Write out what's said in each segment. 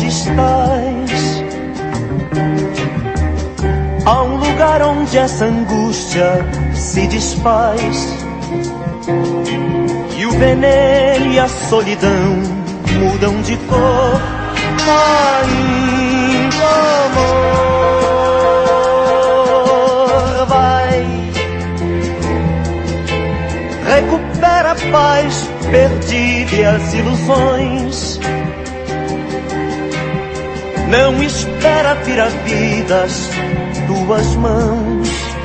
estás. Há um lugar onde essa angústia se desfaz, e o veneno e a solidão mudam de cor. Ainda amor, vai, recupera a paz perdida e as ilusões. Não espera vir a vida às tuas mãos.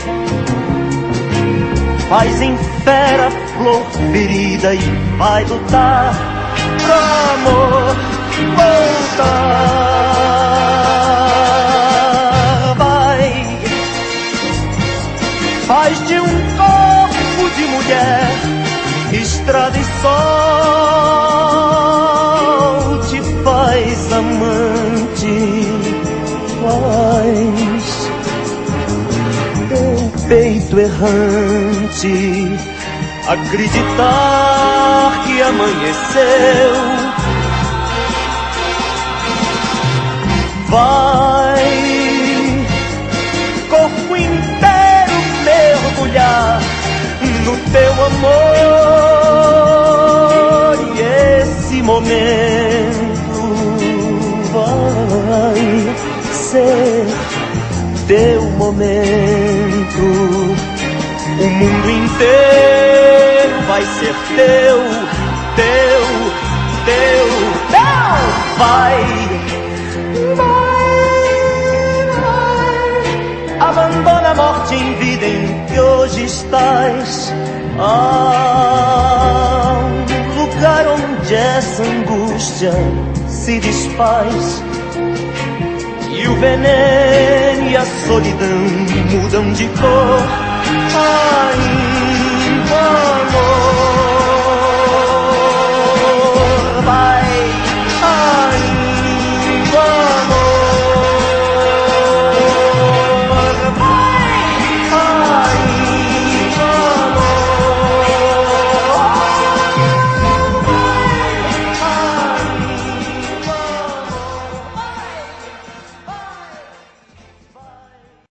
Faz em fera a flor ferida e vai lutar pro amor voltar. Vai, faz de um corpo de mulher estrada e sol, te faz amante, faz teu peito errante acreditar que amanheceu. Vai, corpo inteiro mergulhar no teu amor, e esse momento vai ser teu momento. O mundo inteiro vai ser teu, teu, teu, teu. Vai, abandona a morte em vida em que hoje estás. Há um lugar onde essa angústia se desfaz, e o veneno e a solidão mudam de cor.